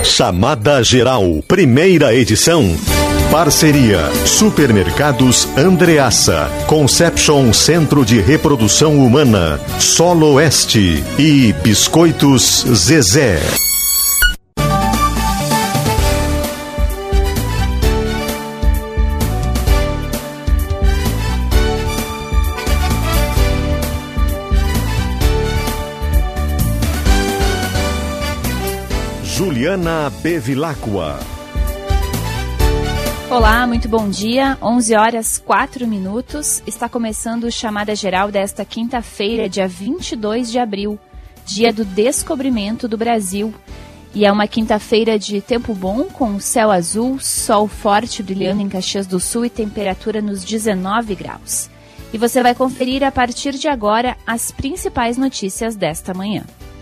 Chamada Geral, primeira edição. Parceria: Supermercados Andreassa, Conception Centro de Reprodução Humana, Solo Oeste e Biscoitos Zezé. Juliana Bevilacqua. Olá, muito bom dia. 11 horas 4 minutos. Está começando o Chamada Geral desta quinta-feira, dia 22 de abril, dia do descobrimento do Brasil. E é uma quinta-feira de tempo bom, com céu azul, sol forte brilhando em Caxias do Sul e temperatura nos 19 graus. E você vai conferir a partir de agora as principais notícias desta manhã.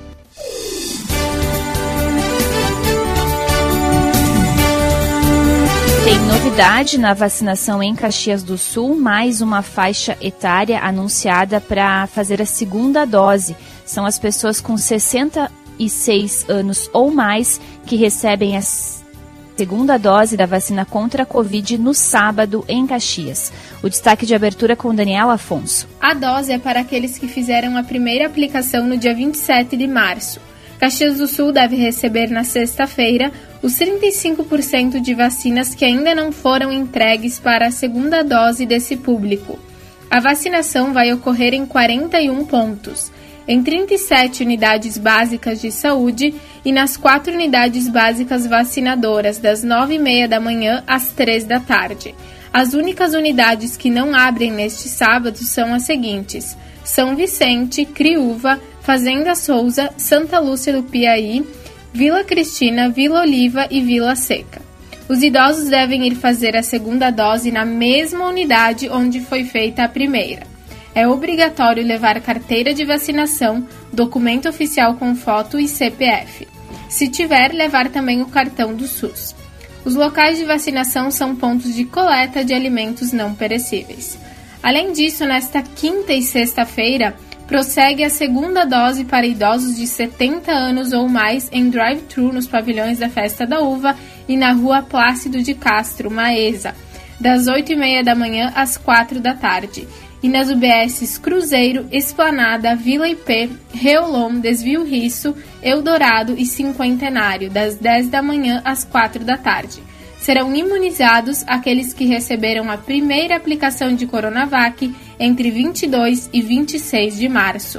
Tem novidade na vacinação em Caxias do Sul, mais uma faixa etária anunciada para fazer a segunda dose. São as pessoas com 66 anos ou mais que recebem a segunda dose da vacina contra a Covid no sábado em Caxias. O destaque de abertura com Daniel Afonso. A dose é para aqueles que fizeram a primeira aplicação no dia 27 de março. Caxias do Sul deve receber na sexta-feira os 35% de vacinas que ainda não foram entregues para a segunda dose desse público. A vacinação vai ocorrer em 41 pontos, em 37 unidades básicas de saúde e nas 4 unidades básicas vacinadoras, das 9h30 da manhã às 3 da tarde. As únicas unidades que não abrem neste sábado são as seguintes: São Vicente, Criúva, Fazenda Souza, Santa Lúcia do Piaí, Vila Cristina, Vila Oliva e Vila Seca. Os idosos devem ir fazer a segunda dose na mesma unidade onde foi feita a primeira. É obrigatório levar carteira de vacinação, documento oficial com foto e CPF. Se tiver, levar também o cartão do SUS. Os locais de vacinação são pontos de coleta de alimentos não perecíveis. Além disso, nesta quinta e sexta-feira, prossegue a segunda dose para idosos de 70 anos ou mais em drive-thru nos pavilhões da Festa da Uva e na Rua Plácido de Castro, Maesa, das 8h30 da manhã às 4 da tarde. E nas UBSs Cruzeiro, Esplanada, Vila IP, Reolon, Desvio Risso, Eldorado e Cinquentenário, das 10 da manhã às 4 da tarde. Serão imunizados aqueles que receberam a primeira aplicação de Coronavac entre 22 e 26 de março.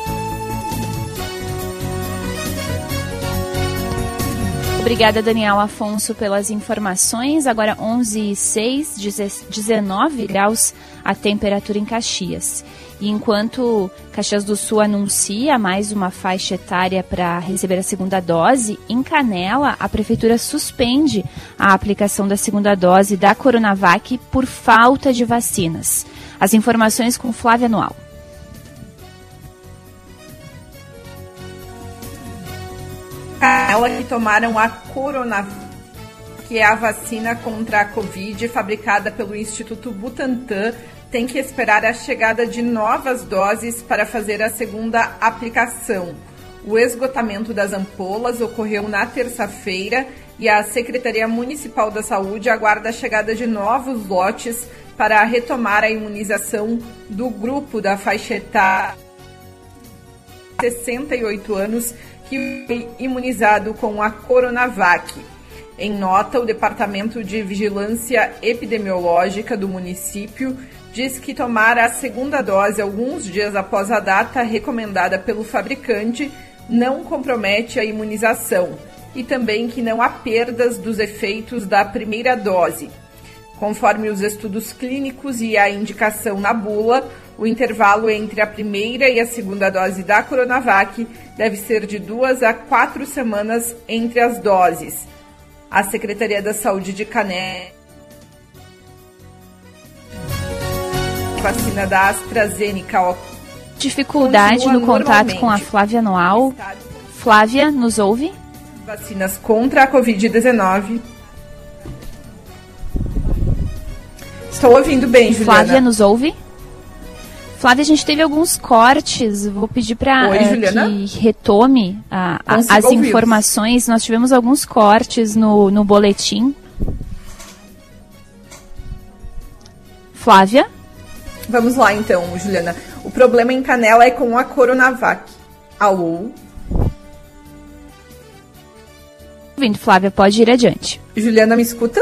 Obrigada, Daniel Afonso, pelas informações. Agora 11h06, 19 graus a temperatura em Caxias. E enquanto Caxias do Sul anuncia mais uma faixa etária para receber a segunda dose, em Canela, a Prefeitura suspende a aplicação da segunda dose da Coronavac por falta de vacinas. As informações com Flávia Noal. Canela que tomaram a Coronavac, que é a vacina contra a Covid fabricada pelo Instituto Butantan, tem que esperar a chegada de novas doses para fazer a segunda aplicação. O esgotamento das ampolas ocorreu na terça-feira e a Secretaria Municipal da Saúde aguarda a chegada de novos lotes para retomar a imunização do grupo da faixa etária de 68 anos que foi imunizado com a Coronavac. Em nota, o Departamento de Vigilância Epidemiológica do município diz que tomar a segunda dose alguns dias após a data recomendada pelo fabricante não compromete a imunização e também que não há perdas dos efeitos da primeira dose. Conforme os estudos clínicos e a indicação na bula, o intervalo entre a primeira e a segunda dose da Coronavac deve ser de 2 a 4 semanas entre as doses. A Secretaria da Saúde de Canela, vacina da AstraZeneca. Dificuldade no contato com a Flávia Noal. Flávia, nos ouve? Vacinas contra a Covid-19. Estou ouvindo bem, Juliana. Flávia, nos ouve? Flávia, a gente teve alguns cortes, vou pedir para que retome as informações. Nós tivemos alguns cortes no boletim. Flávia? Vamos lá então, Juliana. O problema em Canela é com a Coronavac. Alô? Ouvindo, Flávia, pode ir adiante. Juliana, me escuta?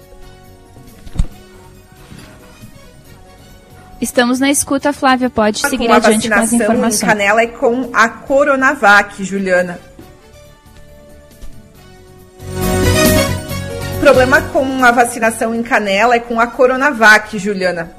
Estamos na escuta, Flávia, pode seguir adiante com as informações. A vacinação em Canela é com a Coronavac, Juliana. O problema com a vacinação em Canela é com a Coronavac, Juliana.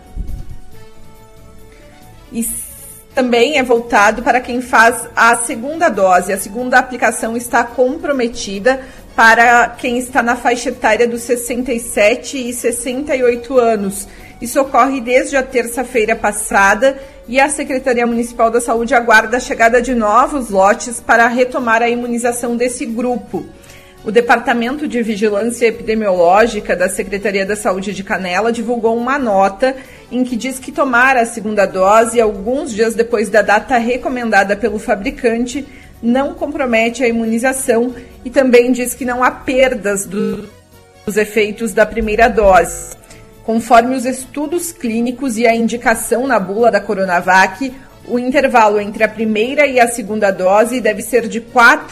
E também é voltado para quem faz a segunda dose. A segunda aplicação está comprometida para quem está na faixa etária dos 67 e 68 anos. Isso ocorre desde a terça-feira passada e a Secretaria Municipal da Saúde aguarda a chegada de novos lotes para retomar a imunização desse grupo. O Departamento de Vigilância Epidemiológica da Secretaria da Saúde de Canela divulgou uma nota em que diz que tomar a segunda dose alguns dias depois da data recomendada pelo fabricante não compromete a imunização e também diz que não há perdas dos efeitos da primeira dose. Conforme os estudos clínicos e a indicação na bula da Coronavac, o intervalo entre a primeira e a segunda dose deve ser de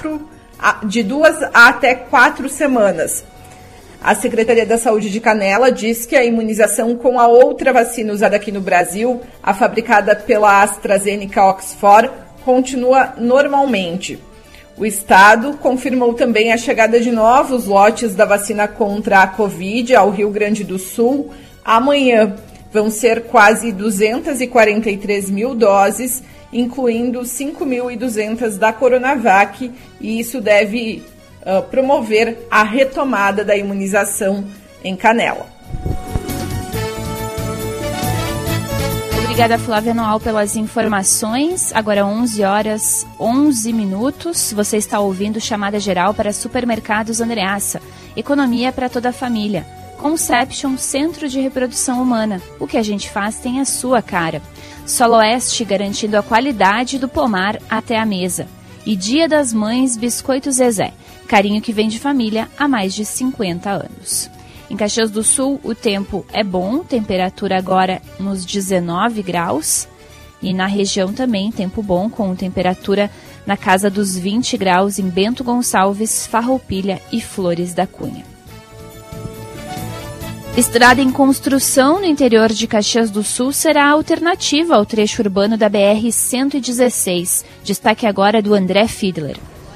2 a até 4 semanas. A Secretaria da Saúde de Canela diz que a imunização com a outra vacina usada aqui no Brasil, a fabricada pela AstraZeneca Oxford, continua normalmente. O Estado confirmou também a chegada de novos lotes da vacina contra a Covid ao Rio Grande do Sul. Amanhã vão ser quase 243 mil doses, incluindo 5.200 da Coronavac, e isso deve promover a retomada da imunização em Canela. Obrigada, Flávia Noal, pelas informações. Agora 11h11. Você está ouvindo Chamada Geral para Supermercados Andreassa. Economia para toda a família. Conception, Centro de Reprodução Humana. O que a gente faz tem a sua cara. Soloeste, garantindo a qualidade do pomar até a mesa. E Dia das Mães, Biscoito Zezé. Carinho que vem de família há mais de 50 anos. Em Caxias do Sul, o tempo é bom, temperatura agora nos 19 graus. E na região também, tempo bom, com temperatura na casa dos 20 graus em Bento Gonçalves, Farroupilha e Flores da Cunha. Estrada em construção no interior de Caxias do Sul será a alternativa ao trecho urbano da BR-116. Destaque agora do André Fiedler.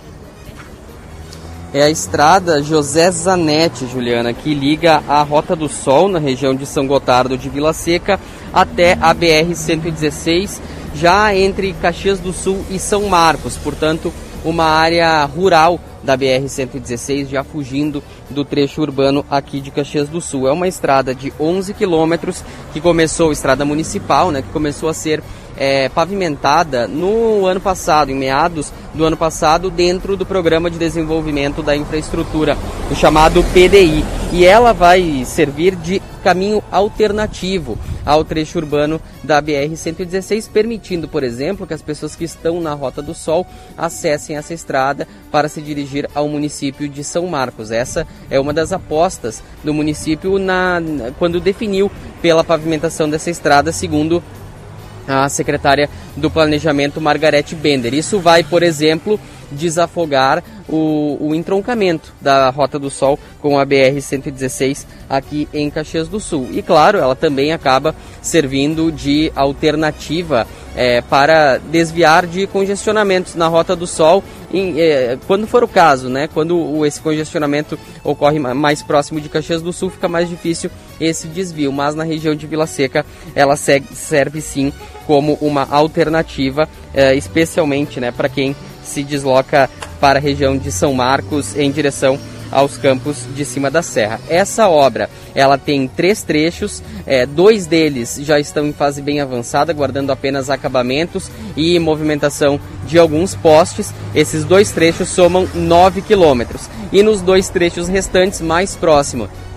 É a estrada José Zanetti, Juliana, que liga a Rota do Sol, na região de São Gotardo de Vila Seca, até a BR-116, já entre Caxias do Sul e São Marcos, portanto, uma área rural da BR-116, já fugindo do trecho urbano aqui de Caxias do Sul. É uma estrada de 11 quilômetros, que começou, estrada municipal, né, que começou a ser pavimentada no ano passado, em meados do ano passado, dentro do Programa de Desenvolvimento da Infraestrutura, o chamado PDI. E ela vai servir de caminho alternativo ao trecho urbano da BR-116, permitindo, por exemplo, que as pessoas que estão na Rota do Sol acessem essa estrada para se dirigir ao município de São Marcos. Essa é uma das apostas do município quando definiu pela pavimentação dessa estrada, segundo a secretária do Planejamento, Margarete Bender. Isso vai, por exemplo, desafogar o entroncamento da Rota do Sol com a BR-116 aqui em Caxias do Sul. E, claro, ela também acaba servindo de alternativa para desviar de congestionamentos na Rota do Sol, quando for o caso, né? Quando esse congestionamento ocorre mais próximo de Caxias do Sul, fica mais difícil esse desvio, mas na região de Vila Seca ela serve sim como uma alternativa, especialmente, né, para quem se desloca para a região de São Marcos em direção aos campos de cima da serra. Essa obra, ela tem 3 trechos, 2 deles já estão em fase bem avançada, guardando apenas acabamentos e movimentação de alguns postes. Esses 2 trechos somam 9 quilômetros. E nos 2 trechos restantes, mais próximo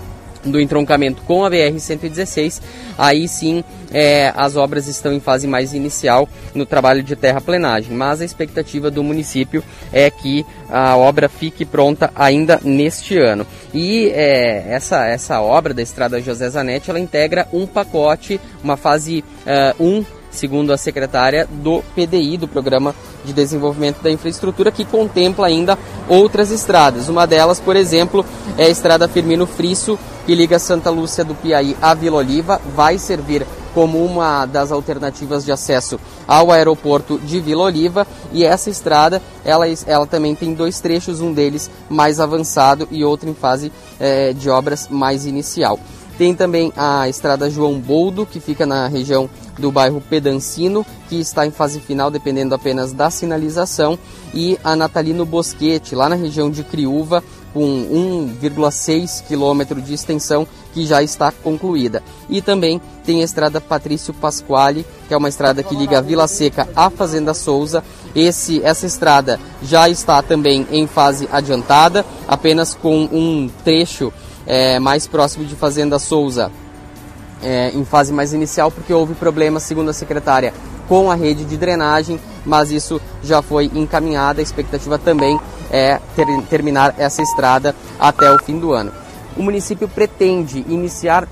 do entroncamento com a BR-116, aí sim as obras estão em fase mais inicial no trabalho de terraplenagem, mas a expectativa do município é que a obra fique pronta ainda neste ano. E essa obra da Estrada José Zanetti, ela integra um pacote, uma fase 1, segundo a secretária do PDI, do Programa de Desenvolvimento da Infraestrutura, que contempla ainda outras estradas. Uma delas, por exemplo, é a Estrada Firmino Frisso, que liga Santa Lúcia do Piaí a Vila Oliva, vai servir como uma das alternativas de acesso ao aeroporto de Vila Oliva, e essa estrada ela também tem 2 trechos, um deles mais avançado e outro em fase de obras mais inicial. Tem também a Estrada João Boldo, que fica na região do bairro Pedancino, que está em fase final, dependendo apenas da sinalização, e a Natalino Bosquete, lá na região de Criúva, com 1,6 km de extensão, que já está concluída. E também tem a Estrada Patrício Pasquale, que é uma estrada que liga a Vila Seca à Fazenda Souza. Essa estrada já está também em fase adiantada, apenas com um trecho mais próximo de Fazenda Souza, em fase mais inicial, porque houve problemas, segundo a secretária, com a rede de drenagem, mas isso já foi encaminhado. A expectativa também é terminar essa estrada até o fim do ano. O município pretende iniciar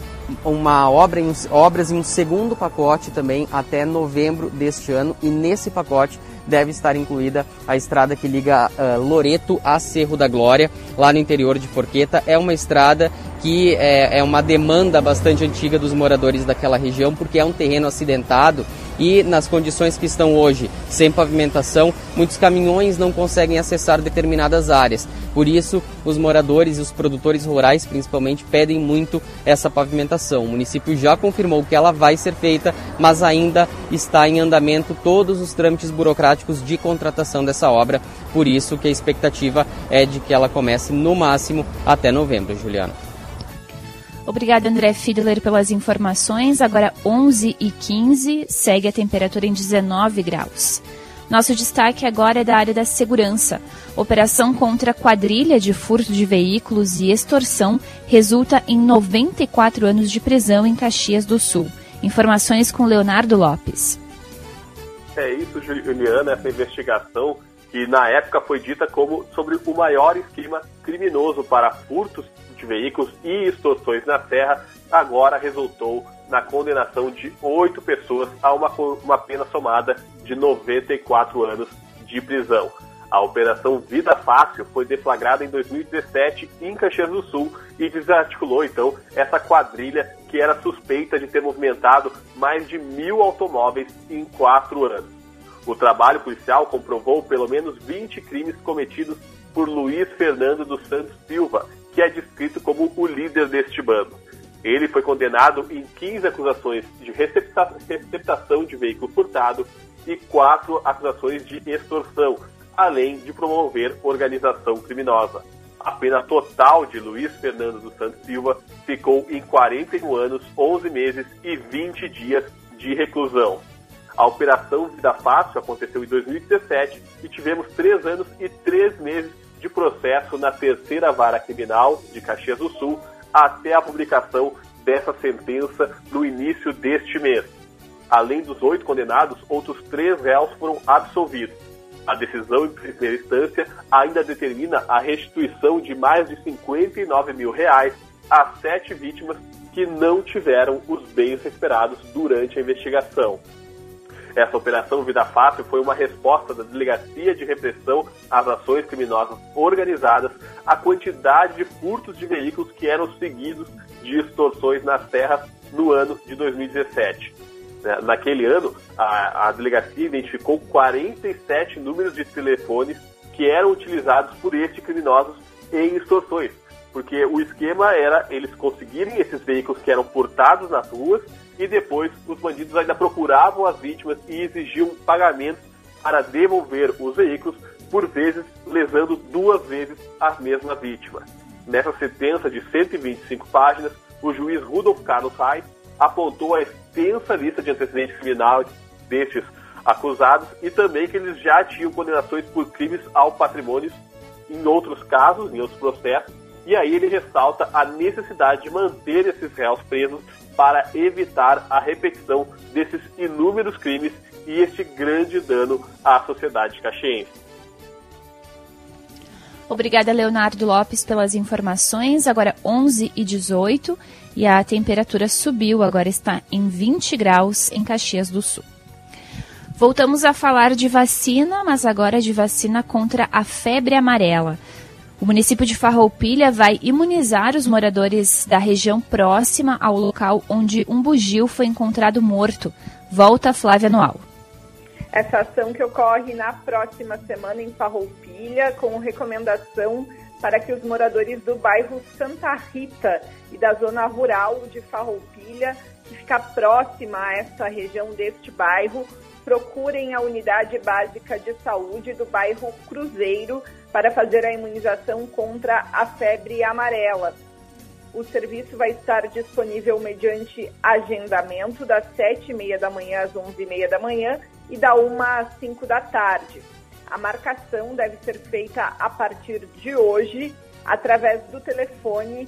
obras em um segundo pacote também até novembro deste ano, e nesse pacote deve estar incluída a estrada que liga Loreto a Cerro da Glória, lá no interior de Forqueta. É uma estrada que é uma demanda bastante antiga dos moradores daquela região, porque é um terreno acidentado e, nas condições que estão hoje, sem pavimentação, muitos caminhões não conseguem acessar determinadas áreas. Por isso, os moradores e os produtores rurais, principalmente, pedem muito essa pavimentação. O município já confirmou que ela vai ser feita, mas ainda está em andamento todos os trâmites burocráticos de contratação dessa obra. Por isso que a expectativa é de que ela comece no máximo até novembro, Juliana. Obrigada, André Fiedler, pelas informações. Agora 11h15, segue a temperatura em 19 graus. Nosso destaque agora é da área da segurança. Operação contra quadrilha de furto de veículos e extorsão resulta em 94 anos de prisão em Caxias do Sul. Informações com Leonardo Lopes. É isso, Juliana, essa investigação que na época foi dita como sobre o maior esquema criminoso para furtos de veículos e extorsões na terra, agora resultou na condenação de 8 pessoas a uma pena somada de 94 anos de prisão. A Operação Vida Fácil foi deflagrada em 2017 em Caxias do Sul e desarticulou, então, essa quadrilha que era suspeita de ter movimentado mais de 1.000 automóveis em 4 anos. O trabalho policial comprovou pelo menos 20 crimes cometidos por Luiz Fernando dos Santos Silva, que é descrito como o líder deste bando. Ele foi condenado em 15 acusações de receptação de veículo furtado e 4 acusações de extorsão, além de promover organização criminosa. A pena total de Luiz Fernando dos Santos Silva ficou em 41 anos, 11 meses e 20 dias de reclusão. A Operação Vida Fácil aconteceu em 2017 e tivemos 3 anos e 3 meses de processo na 3ª Vara Criminal de Caxias do Sul até a publicação dessa sentença no início deste mês. Além dos 8 condenados, outros 3 réus foram absolvidos. A decisão em primeira instância ainda determina a restituição de mais de R$59 mil a 7 vítimas que não tiveram os bens recuperados durante a investigação. Essa Operação Vida Fácil foi uma resposta da Delegacia de Repressão às Ações Criminosas Organizadas à quantidade de furtos de veículos que eram seguidos de extorsões nas terras no ano de 2017. Naquele ano, a delegacia identificou 47 números de telefones que eram utilizados por estes criminosos em extorsões, porque o esquema era eles conseguirem esses veículos que eram furtados nas ruas e depois os bandidos ainda procuravam as vítimas e exigiam pagamentos para devolver os veículos, por vezes lesando 2 vezes a mesma vítima. Nessa sentença de 125 páginas, o juiz Rudolf Carlos Reis apontou a extensa lista de antecedentes criminais destes acusados e também que eles já tinham condenações por crimes ao patrimônio em outros casos, em outros processos, E aí ele ressalta a necessidade de manter esses réus presos para evitar a repetição desses inúmeros crimes e este grande dano à sociedade caxiense. Obrigada, Leonardo Lopes, pelas informações. Agora 11h18 e a temperatura subiu, agora está em 20 graus em Caxias do Sul. Voltamos a falar de vacina, mas agora de vacina contra a febre amarela. O município de Farroupilha vai imunizar os moradores da região próxima ao local onde um bugio foi encontrado morto. Volta Flávia Noal. Essa ação que ocorre na próxima semana em Farroupilha, com recomendação para que os moradores do bairro Santa Rita e da zona rural de Farroupilha, que fica próxima a esta região deste bairro, procurem a unidade básica de saúde do bairro Cruzeiro para fazer a imunização contra a febre amarela. O serviço vai estar disponível mediante agendamento das 7h30 da manhã às 11h30 da manhã e da 1 às 5 da tarde. A marcação deve ser feita a partir de hoje através do telefone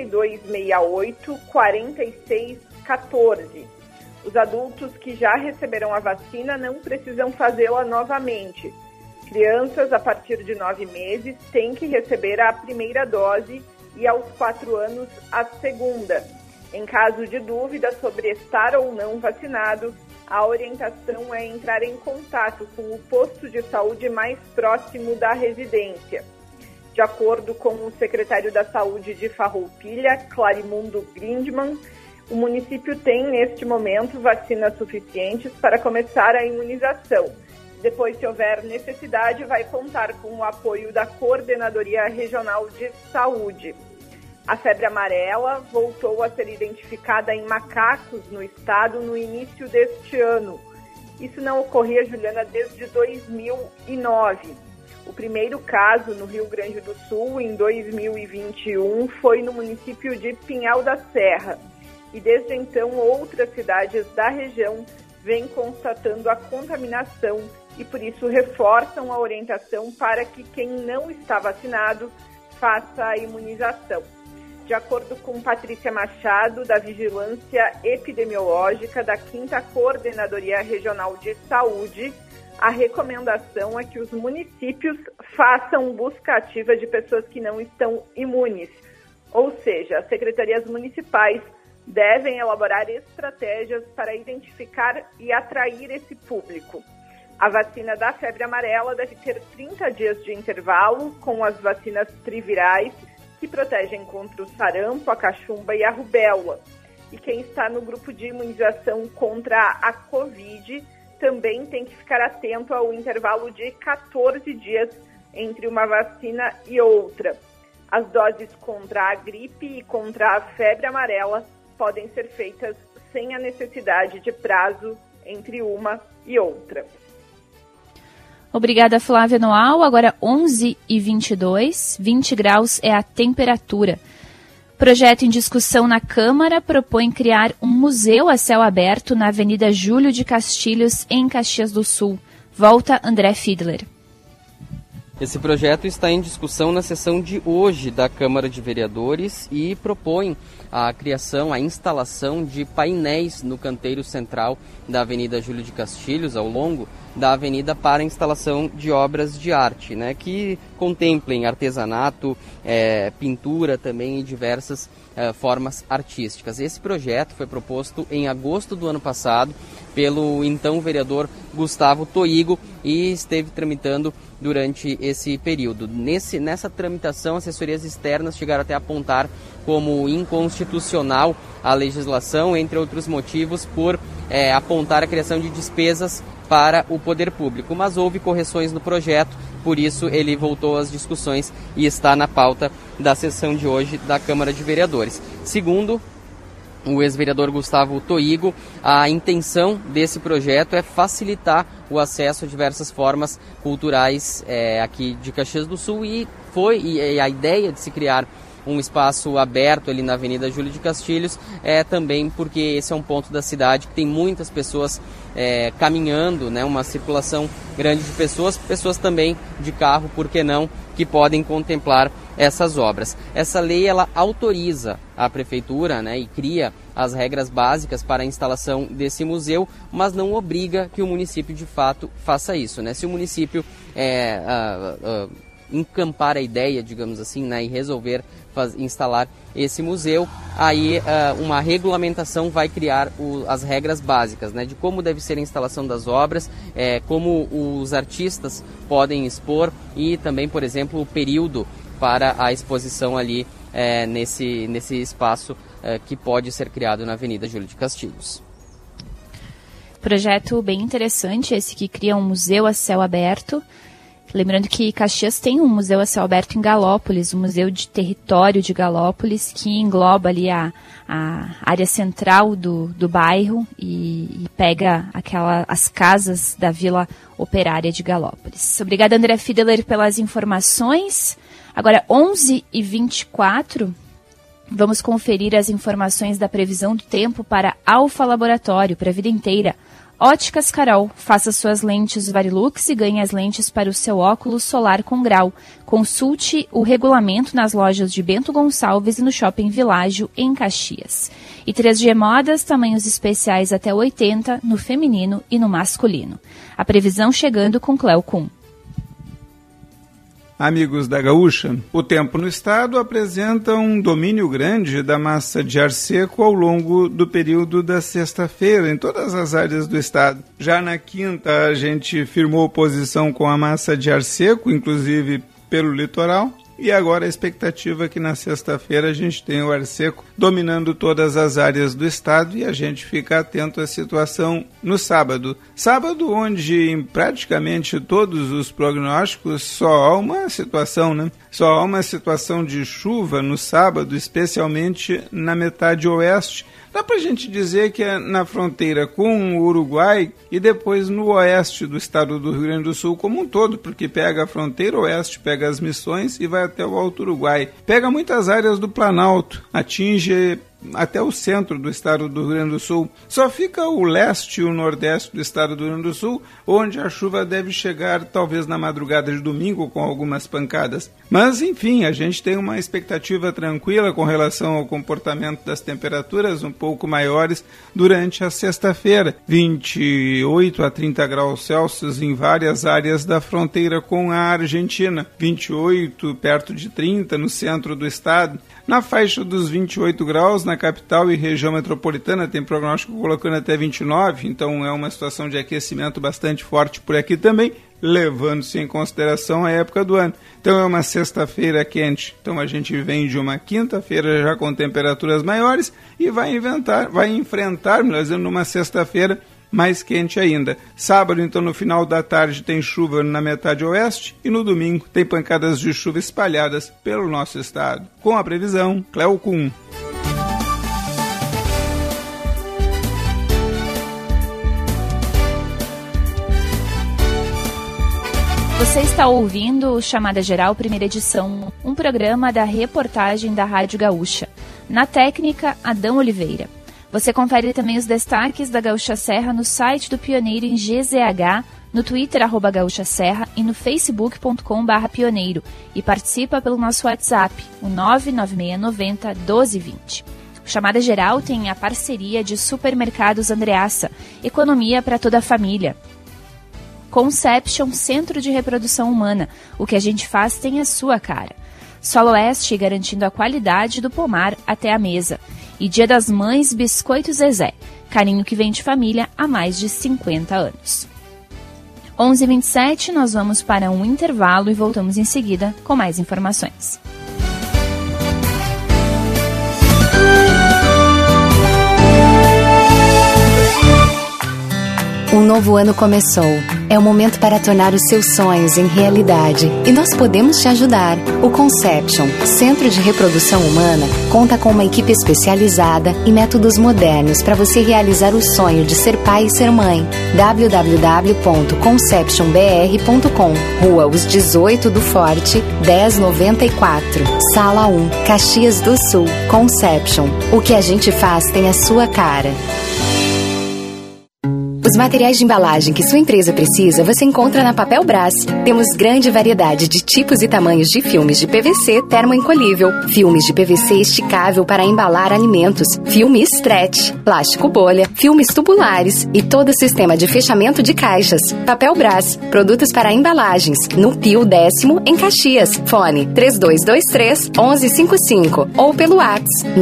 3268-4614. Os adultos que já receberam a vacina não precisam fazê-la novamente. Crianças a partir de 9 meses têm que receber a primeira dose e aos 4 anos a segunda. Em caso de dúvida sobre estar ou não vacinado, a orientação é entrar em contato com o posto de saúde mais próximo da residência. De acordo com o secretário da Saúde de Farroupilha, Clarimundo Grindman, o município tem, neste momento, vacinas suficientes para começar a imunização. Depois, se houver necessidade, vai contar com o apoio da Coordenadoria Regional de Saúde. A febre amarela voltou a ser identificada em macacos no estado no início deste ano. Isso não ocorria, Juliana, desde 2009. O primeiro caso no Rio Grande do Sul, em 2021, foi no município de Pinhal da Serra. E desde então, outras cidades da região vêm constatando a contaminação e, por isso, reforçam a orientação para que quem não está vacinado faça a imunização. De acordo com Patrícia Machado, da Vigilância Epidemiológica da 5ª Coordenadoria Regional de Saúde, a recomendação é que os municípios façam busca ativa de pessoas que não estão imunes. Ou seja, as secretarias municipais devem elaborar estratégias para identificar e atrair esse público. A vacina da febre amarela deve ter 30 dias de intervalo com as vacinas trivirais, que protegem contra o sarampo, a cachumba e a rubéola. E quem está no grupo de imunização contra a Covid também tem que ficar atento ao intervalo de 14 dias entre uma vacina e outra. As doses contra a gripe e contra a febre amarela podem ser feitas sem a necessidade de prazo entre uma e outra. Obrigada, Flávia Noal. Agora 11h22, 20 graus é a temperatura. Projeto em discussão na Câmara propõe criar um museu a céu aberto na Avenida Júlio de Castilhos, em Caxias do Sul. Volta André Fiedler. Esse projeto está em discussão na sessão de hoje da Câmara de Vereadores e propõe a criação, a instalação de painéis no canteiro central da Avenida Júlio de Castilhos, ao longo da avenida, para a instalação de obras de arte, né, que contemplem artesanato, pintura também e diversas formas artísticas. Esse projeto foi proposto em agosto do ano passado pelo então vereador Gustavo Toigo e esteve tramitando durante esse período. Nessa tramitação, assessorias externas chegaram até a apontar como inconstitucional a legislação, entre outros motivos, por apontar a criação de despesas para o poder público. Mas houve correções no projeto, por isso ele voltou às discussões e está na pauta da sessão de hoje da Câmara de Vereadores. Segundo o ex-vereador Gustavo Toigo, a intenção desse projeto é facilitar o acesso a diversas formas culturais aqui de Caxias do Sul e a ideia de se criar um espaço aberto ali na Avenida Júlio de Castilhos, também porque esse é um ponto da cidade que tem muitas pessoas caminhando, né, uma circulação grande de pessoas também de carro, por que não, que podem contemplar essas obras. Essa lei ela autoriza a prefeitura, né, e cria as regras básicas para a instalação desse museu, mas não obriga que o município de fato faça isso, né? Se o município encampar a ideia, digamos assim, né, e resolver instalar esse museu, aí uma regulamentação vai criar as regras básicas, né, de como deve ser a instalação das obras, como os artistas podem expor e também, por exemplo, o período para a exposição ali nesse espaço que pode ser criado na Avenida Júlio de Castilhos. Projeto bem interessante esse que cria um museu a céu aberto. Lembrando que Caxias tem um museu a céu aberto em Galópolis, o Museu de Território de Galópolis, que engloba ali a área central do bairro e pega as casas da Vila Operária de Galópolis. Obrigada, André Fiedler, pelas informações. Agora, 11h24, vamos conferir as informações da previsão do tempo para Alfa Laboratório, para a vida inteira. Óticas Carol, faça suas lentes Varilux e ganhe as lentes para o seu óculos solar com grau. Consulte o regulamento nas lojas de Bento Gonçalves e no Shopping Világio, em Caxias. E 3G Modas, tamanhos especiais até 80, no feminino e no masculino. A previsão chegando com Cleo Kuhn. Amigos da Gaúcha, o tempo no estado apresenta um domínio grande da massa de ar seco ao longo do período da sexta-feira em todas as áreas do estado. Já na quinta a gente firmou posição com a massa de ar seco, inclusive pelo litoral. E agora a expectativa é que na sexta-feira a gente tenha o ar seco dominando todas as áreas do estado e a gente fica atento à situação no sábado. Sábado, onde em praticamente todos os prognósticos só há uma situação, né? Só há uma situação de chuva no sábado, especialmente na metade oeste. Dá pra gente dizer que é na fronteira com o Uruguai e depois no oeste do estado do Rio Grande do Sul como um todo, porque pega a fronteira oeste, pega as Missões e vai até o Alto Uruguai. Pega muitas áreas do Planalto, atinge até o centro do estado do Rio Grande do Sul. Só fica o leste e o nordeste do estado do Rio Grande do Sul, onde a chuva deve chegar talvez na madrugada de domingo com algumas pancadas. Mas, enfim, a gente tem uma expectativa tranquila com relação ao comportamento das temperaturas um pouco maiores durante a sexta-feira. 28 a 30 graus Celsius em várias áreas da fronteira com a Argentina. 28, perto de 30 no centro do estado. Na faixa dos 28 graus, na capital e região metropolitana, tem prognóstico colocando até 29, então é uma situação de aquecimento bastante forte por aqui também, levando-se em consideração a época do ano. Então é uma sexta-feira quente, então a gente vem de uma quinta-feira já com temperaturas maiores e vai enfrentar, melhor dizendo, numa sexta-feira mais quente ainda. Sábado, então, no final da tarde tem chuva na metade oeste e no domingo tem pancadas de chuva espalhadas pelo nosso estado. Com a previsão, Cleo Kuhn. Você está ouvindo o Chamada Geral, primeira edição, um programa da reportagem da Rádio Gaúcha. Na técnica, Adão Oliveira. Você confere também os destaques da Gaúcha Serra no site do Pioneiro em GZH, no Twitter, @Gaúcha Serra e no facebook.com/pioneiro. E participa pelo nosso WhatsApp, o 99690-1220. O Chamada Geral tem a parceria de Supermercados Andreassa, economia para toda a família. Conception, Centro de Reprodução Humana, o que a gente faz tem a sua cara. Solo Oeste, garantindo a qualidade do pomar até a mesa. E Dia das Mães, Biscoito Zezé, carinho que vem de família há mais de 50 anos. 11h27, nós vamos para um intervalo e voltamos em seguida com mais informações. O Um novo ano começou. É o momento para tornar os seus sonhos em realidade. E nós podemos te ajudar. O Conception, Centro de Reprodução Humana, conta com uma equipe especializada e métodos modernos para você realizar o sonho de ser pai e ser mãe. www.conceptionbr.com, Rua Os 18 do Forte, 1094, Sala 1, Caxias do Sul. Conception. O que a gente faz tem a sua cara. Os materiais de embalagem que sua empresa precisa você encontra na Papel Brás. Temos grande variedade de tipos e tamanhos de filmes de PVC termoencolhível, filmes de PVC esticável para embalar alimentos, filme stretch, plástico bolha, filmes tubulares e todo o sistema de fechamento de caixas. Papel Brás, produtos para embalagens, no Pio 10º, em Caxias. Fone 3223-1155 ou pelo WhatsApp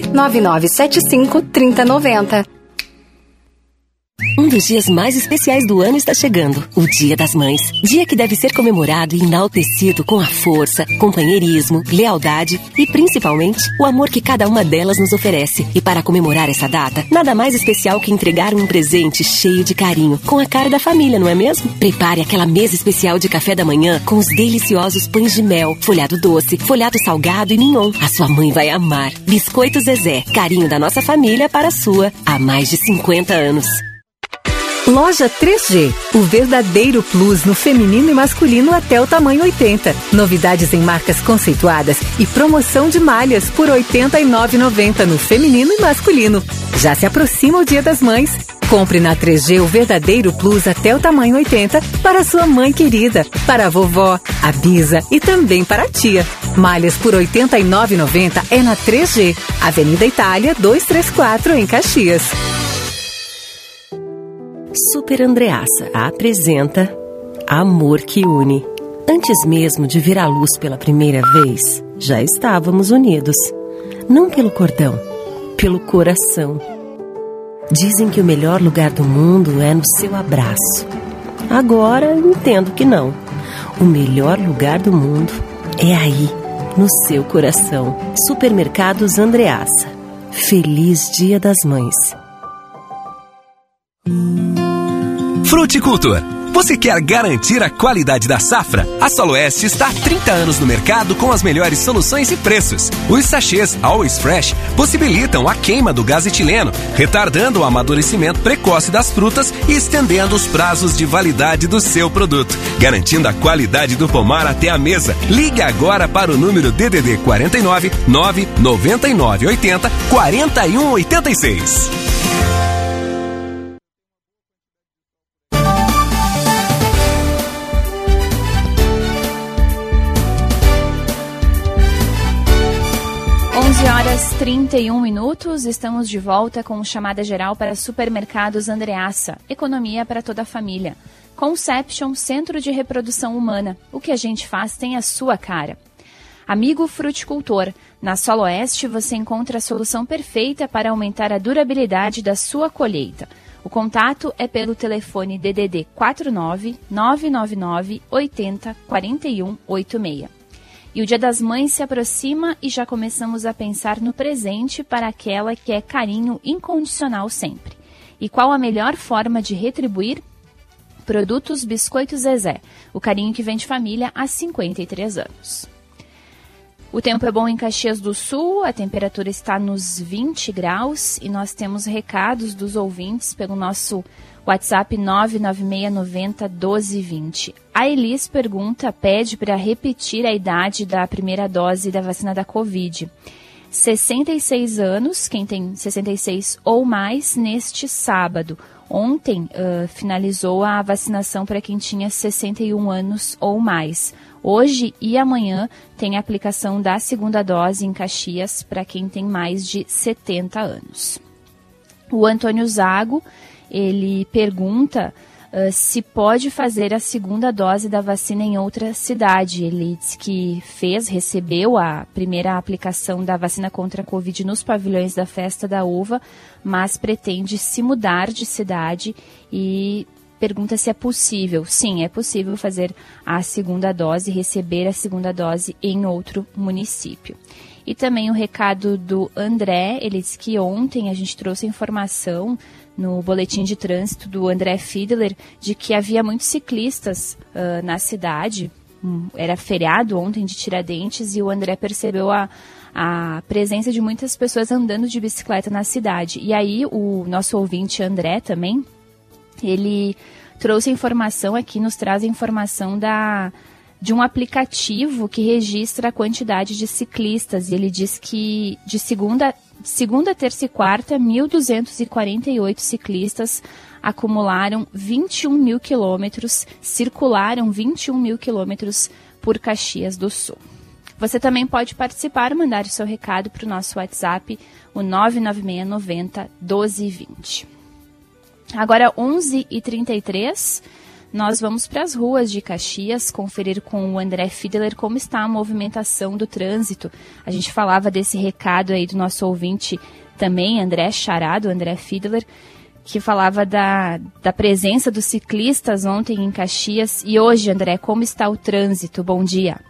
99975-3090. Um dos dias mais especiais do ano está chegando, o Dia das Mães. Dia que deve ser comemorado e enaltecido com a força, companheirismo, lealdade e, principalmente, o amor que cada uma delas nos oferece. E para comemorar essa data, nada mais especial que entregar um presente cheio de carinho, com a cara da família, não é mesmo? Prepare aquela mesa especial de café da manhã com os deliciosos pães de mel, folhado doce, folhado salgado e mignon. A sua mãe vai amar. Biscoito Zezé, carinho da nossa família para a sua, há mais de 50 anos. Loja 3G, o verdadeiro plus no feminino e masculino até o tamanho 80. Novidades em marcas conceituadas e promoção de malhas por R$ 89,90 no feminino e masculino. Já se aproxima o Dia das Mães. Compre na 3G o verdadeiro plus até o tamanho 80 para sua mãe querida, para a vovó, a bisa e também para a tia. Malhas por R$ 89,90 é na 3G, Avenida Itália 234 em Caxias. Super Andreassa apresenta Amor que Une. Antes mesmo de ver a luz pela primeira vez, já estávamos unidos. Não pelo cordão, pelo coração. Dizem que o melhor lugar do mundo é no seu abraço. Agora entendo que não. O melhor lugar do mundo é aí, no seu coração. Supermercados Andreassa. Feliz Dia das Mães. Fruticultor, você quer garantir a qualidade da safra? A Soloeste está há 30 anos no mercado com as melhores soluções e preços. Os sachês Always Fresh possibilitam a queima do gás etileno, retardando o amadurecimento precoce das frutas e estendendo os prazos de validade do seu produto, garantindo a qualidade do pomar até a mesa. Ligue agora para o número DDD 49 999 80 41 86. 31 minutos, estamos de volta com chamada geral para Supermercados Andreassa, economia para toda a família. Conception, Centro de Reprodução Humana, o que a gente faz tem a sua cara. Amigo fruticultor, na Soloeste você encontra a solução perfeita para aumentar a durabilidade da sua colheita. O contato é pelo telefone DDD 49 999 80 41 86. E o Dia das Mães se aproxima e já começamos a pensar no presente para aquela que é carinho incondicional sempre. E qual a melhor forma de retribuir? Produtos Biscoitos Zezé, o carinho que vem de família há 53 anos. O tempo é bom em Caxias do Sul, a temperatura está nos 20 graus e nós temos recados dos ouvintes pelo nosso WhatsApp 996901220. A Elis pede para repetir a idade da primeira dose da vacina da Covid. 66 anos, quem tem 66 ou mais, neste sábado. Ontem finalizou a vacinação para quem tinha 61 anos ou mais. Hoje e amanhã tem a aplicação da segunda dose em Caxias para quem tem mais de 70 anos. O Antônio Zago, ele pergunta se pode fazer a segunda dose da vacina em outra cidade. Ele diz que recebeu a primeira aplicação da vacina contra a Covid nos pavilhões da Festa da Uva, mas pretende se mudar de cidade e pergunta se é possível. Sim, é possível fazer a segunda dose, receber a segunda dose em outro município. E também o recado do André, ele disse que ontem a gente trouxe a informação no boletim de trânsito do André Fiedler de que havia muitos ciclistas na cidade. Era feriado ontem de Tiradentes e o André percebeu a presença de muitas pessoas andando de bicicleta na cidade. E aí o nosso ouvinte André também, ele trouxe a informação aqui, nos traz a informação de um aplicativo que registra a quantidade de ciclistas. E ele diz que de segunda, terça e quarta, 1.248 ciclistas acumularam 21 mil quilômetros, circularam 21 mil quilômetros por Caxias do Sul. Você também pode participar, mandar o seu recado para o nosso WhatsApp, o 996 90 1220. Agora, 11h33, nós vamos para as ruas de Caxias conferir com o André Fiedler como está a movimentação do trânsito. A gente falava desse recado aí do nosso ouvinte também, André Charado, André Fiedler, que falava da presença dos ciclistas ontem em Caxias. E hoje, André, como está o trânsito? Bom dia.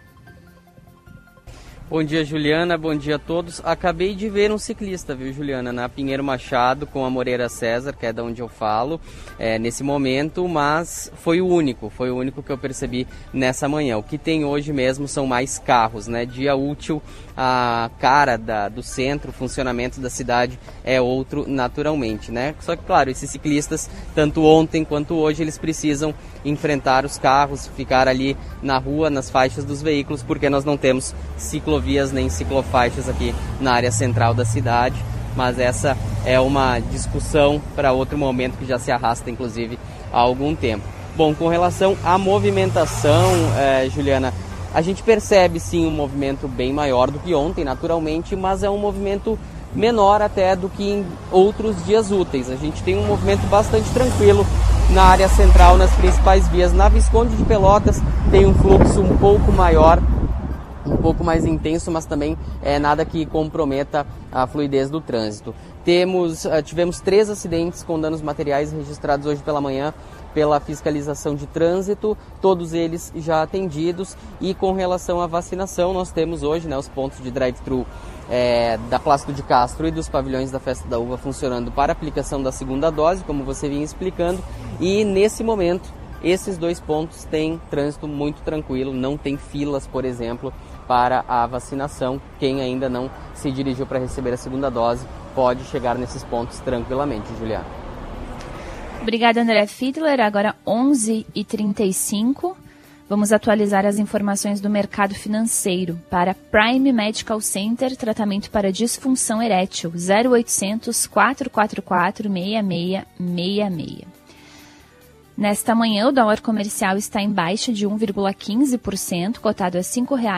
Bom dia, Juliana. Bom dia a todos. Acabei de ver um ciclista, viu, Juliana, na Pinheiro Machado com a Moreira César, que é da onde eu falo, nesse momento, mas foi o único que eu percebi nessa manhã. O que tem hoje mesmo são mais carros, né? Dia útil, a cara do centro, o funcionamento da cidade é outro naturalmente, né? Só que, claro, esses ciclistas, tanto ontem quanto hoje, eles precisam enfrentar os carros, ficar ali na rua, nas faixas dos veículos, porque nós não temos ciclovias nem ciclofaixas aqui na área central da cidade, mas essa é uma discussão para outro momento que já se arrasta, inclusive, há algum tempo. Bom, com relação à movimentação, Juliana, a gente percebe sim um movimento bem maior do que ontem, naturalmente, mas é um movimento menor até do que em outros dias úteis. A gente tem um movimento bastante tranquilo na área central, nas principais vias. Na Visconde de Pelotas tem um fluxo um pouco maior, um pouco mais intenso, mas também nada que comprometa a fluidez do trânsito. Tivemos 3 acidentes com danos materiais registrados hoje pela manhã pela fiscalização de trânsito, todos eles já atendidos. E com relação à vacinação, nós temos hoje, né, os pontos de drive-thru da Plácido de Castro e dos pavilhões da Festa da Uva funcionando para aplicação da segunda dose, como você vinha explicando, e nesse momento esses 2 pontos têm trânsito muito tranquilo, não tem filas, por exemplo, para a vacinação. Quem ainda não se dirigiu para receber a segunda dose pode chegar nesses pontos tranquilamente, Juliana. Obrigada, André Fiedler. Agora 11h35. Vamos atualizar as informações do mercado financeiro. Para Prime Medical Center, tratamento para disfunção erétil, 0800 444 6666. Nesta manhã, o dólar comercial está em baixa de 1,15%, cotado a R$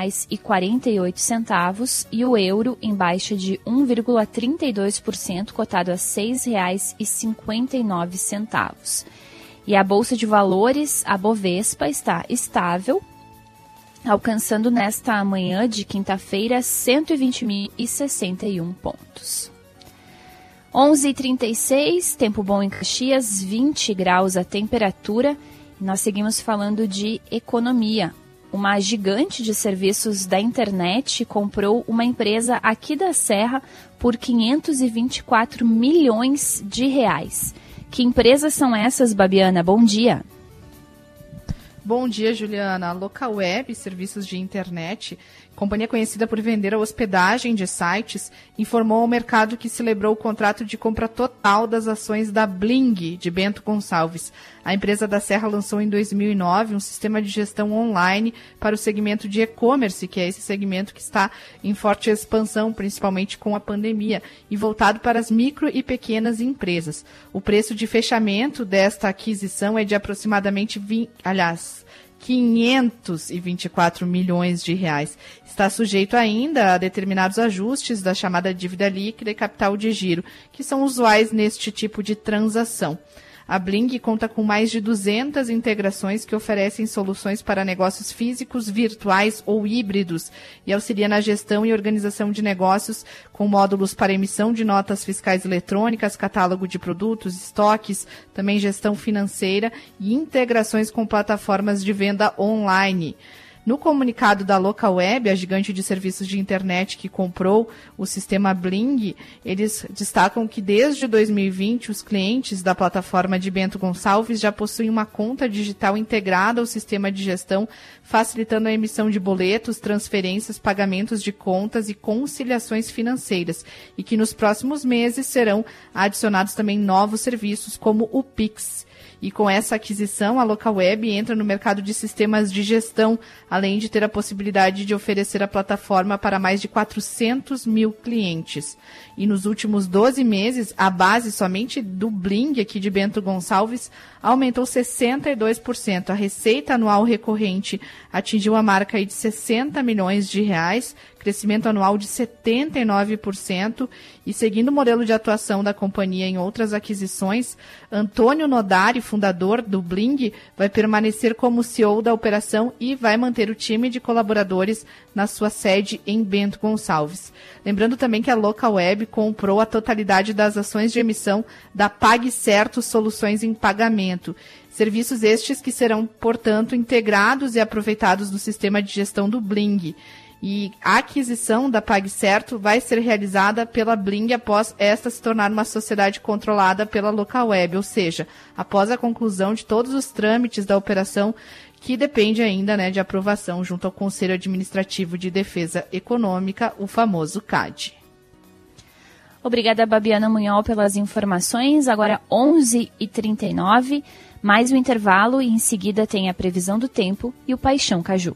5,48, e o euro em baixa de 1,32%, cotado a R$ 6,59. E a Bolsa de Valores, a Bovespa, está estável, alcançando nesta manhã de quinta-feira 120.061 pontos. 11h36, tempo bom em Caxias, 20 graus a temperatura. Nós seguimos falando de economia. Uma gigante de serviços da internet comprou uma empresa aqui da Serra por 524 milhões de reais. Que empresas são essas, Babiana? Bom dia. Bom dia, Juliana. A Localweb, serviços de internet, companhia conhecida por vender a hospedagem de sites, informou ao mercado que celebrou o contrato de compra total das ações da Bling, de Bento Gonçalves. A empresa da Serra lançou em 2009 um sistema de gestão online para o segmento de e-commerce, que é esse segmento que está em forte expansão, principalmente com a pandemia, e voltado para as micro e pequenas empresas. O preço de fechamento desta aquisição é de aproximadamente 524 milhões de reais. Está sujeito ainda a determinados ajustes da chamada dívida líquida e capital de giro, que são usuais neste tipo de transação. A Bling conta com mais de 200 integrações que oferecem soluções para negócios físicos, virtuais ou híbridos e auxilia na gestão e organização de negócios com módulos para emissão de notas fiscais eletrônicas, catálogo de produtos, estoques, também gestão financeira e integrações com plataformas de venda online. No comunicado da Localweb, a gigante de serviços de internet que comprou o sistema Bling, eles destacam que desde 2020 os clientes da plataforma de Bento Gonçalves já possuem uma conta digital integrada ao sistema de gestão, facilitando a emissão de boletos, transferências, pagamentos de contas e conciliações financeiras, e que nos próximos meses serão adicionados também novos serviços como o Pix. E com essa aquisição, a Localweb entra no mercado de sistemas de gestão, além de ter a possibilidade de oferecer a plataforma para mais de 400 mil clientes. E nos últimos 12 meses, a base somente do Bling, aqui de Bento Gonçalves, aumentou 62%. A receita anual recorrente atingiu a marca aí de 60 milhões de reais, crescimento anual de 79%. E seguindo o modelo de atuação da companhia em outras aquisições, Antônio Nodari, fundador do Bling, vai permanecer como CEO da operação e vai manter o time de colaboradores na sua sede em Bento Gonçalves. Lembrando também que a Localweb comprou a totalidade das ações de emissão da PagCerto Soluções em Pagamento. Serviços estes que serão, portanto, integrados e aproveitados no sistema de gestão do Bling. E a aquisição da PagCerto vai ser realizada pela Bling após esta se tornar uma sociedade controlada pela Localweb, ou seja, após a conclusão de todos os trâmites da operação, que depende ainda, né, de aprovação junto ao Conselho Administrativo de Defesa Econômica, o famoso CAD. Obrigada, Babiana Munhol, pelas informações. Agora 11h39, mais um intervalo e em seguida tem a previsão do tempo e o Paixão Caju.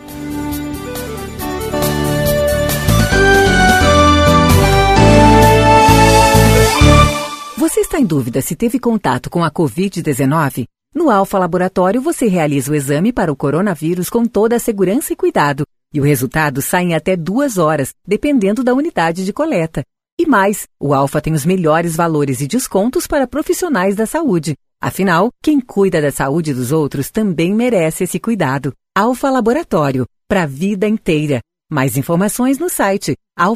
Você está em dúvida se teve contato com a Covid-19? No Alfa Laboratório você realiza o exame para o coronavírus com toda a segurança e cuidado. E o resultado sai em até 2 horas, dependendo da unidade de coleta. E mais, o Alfa tem os melhores valores e descontos para profissionais da saúde. Afinal, quem cuida da saúde dos outros também merece esse cuidado. Alfa Laboratório, para a vida inteira. Mais informações no site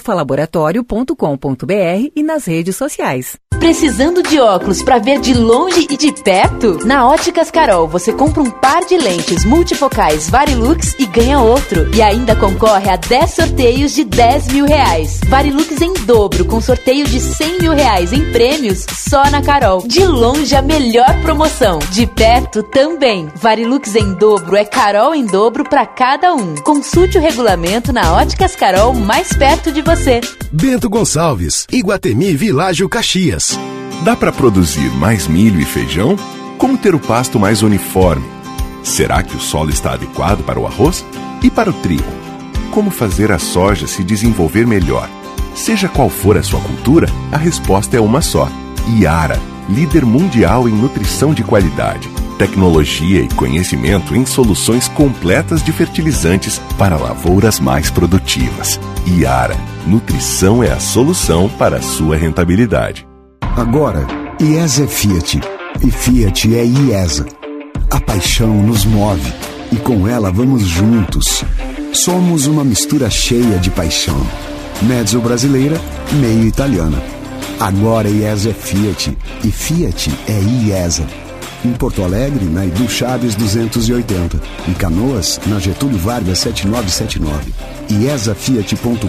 alfalaboratório.com.br e nas redes sociais. Precisando de óculos para ver de longe e de perto? Na Óticas Carol, você compra um par de lentes multifocais Varilux e ganha outro. E ainda concorre a 10 sorteios de 10 mil reais. Varilux em dobro, com sorteio de 100 mil reais em prêmios só na Carol. De longe, a melhor promoção. De perto também. Varilux em dobro é Carol em dobro para cada um. Consulte o regulamento na Óticas Carol mais perto de você. Bento Gonçalves, Iguatemi Világio Caxias. Dá para produzir mais milho e feijão? Como ter o pasto mais uniforme? Será que o solo está adequado para o arroz? E para o trigo? Como fazer a soja se desenvolver melhor? Seja qual for a sua cultura, a resposta é uma só. Iara, líder mundial em nutrição de qualidade, tecnologia e conhecimento em soluções completas de fertilizantes para lavouras mais produtivas. Iara, nutrição é a solução para a sua rentabilidade. Agora, IESA é Fiat e Fiat é IESA. A paixão nos move e com ela vamos juntos. Somos uma mistura cheia de paixão. Mezzo brasileira, meio italiana. Agora IESA é Fiat e Fiat é IESA. Em Porto Alegre, na Edu Chaves 280. Em Canoas, na Getúlio Vargas 7979. IESAFiat.com.br.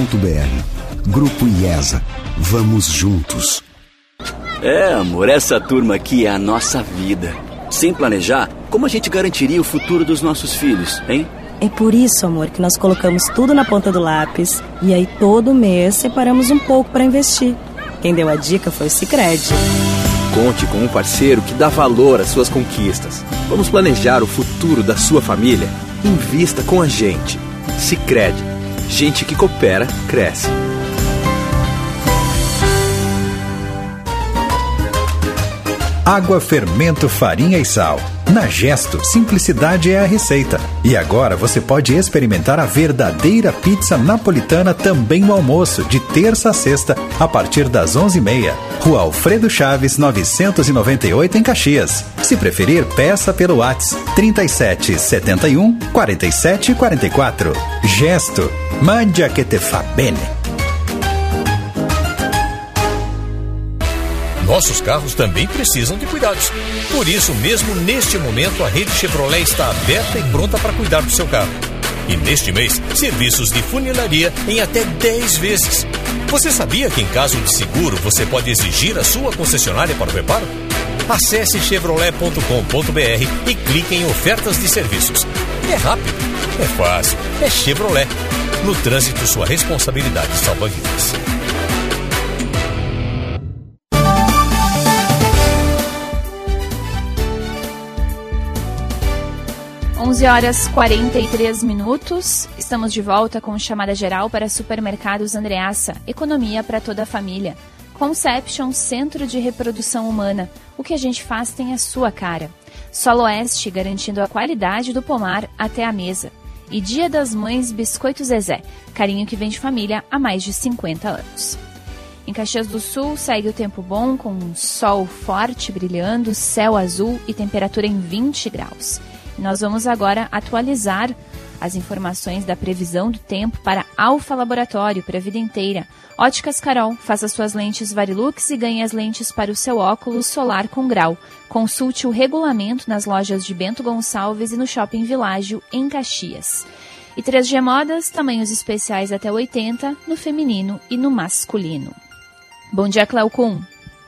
Grupo IESA. Vamos juntos. É, amor, essa turma aqui é a nossa vida. Sem planejar, como a gente garantiria o futuro dos nossos filhos, hein? É por isso, amor, que nós colocamos tudo na ponta do lápis e aí todo mês separamos um pouco para investir. Quem deu a dica foi o Sicredi. Conte com um parceiro que dá valor às suas conquistas. Vamos planejar o futuro da sua família? Invista com a gente. Sicredi. Gente que coopera, cresce. Água, fermento, farinha e sal. Na Gesto, simplicidade é a receita. E agora você pode experimentar a verdadeira pizza napolitana também no almoço, de terça a sexta, a partir das 11h30. Rua Alfredo Chaves, 998 em Caxias. Se preferir, peça pelo WhatsApp 3771 4744. Gesto. Mangia che te fa bene. Nossos carros também precisam de cuidados. Por isso, mesmo neste momento, a rede Chevrolet está aberta e pronta para cuidar do seu carro. E neste mês, serviços de funilaria em até 10 vezes. Você sabia que em caso de seguro você pode exigir a sua concessionária para o reparo? Acesse chevrolet.com.br e clique em ofertas de serviços. É rápido, é fácil, é Chevrolet. No trânsito, sua responsabilidade salva vidas. Horas 43 minutos. Estamos de volta com chamada geral para Supermercados Andreassa. Economia para toda a família. Conception, Centro de Reprodução Humana. O que a gente faz tem a sua cara. Solo Oeste, garantindo a qualidade do pomar até a mesa. E Dia das Mães, Biscoito Zezé. Carinho que vem de família há mais de 50 anos. Em Caxias do Sul, segue o tempo bom, com um sol forte brilhando, céu azul e temperatura em 20 graus. Nós vamos agora atualizar as informações da previsão do tempo para Alfa Laboratório para a vida inteira. Óticas Carol, faça suas lentes Varilux e ganhe as lentes para o seu óculos solar com grau. Consulte o regulamento nas lojas de Bento Gonçalves e no Shopping Világio, em Caxias. E 3G Modas, tamanhos especiais até 80, no feminino e no masculino. Bom dia, Cléo Kuhn.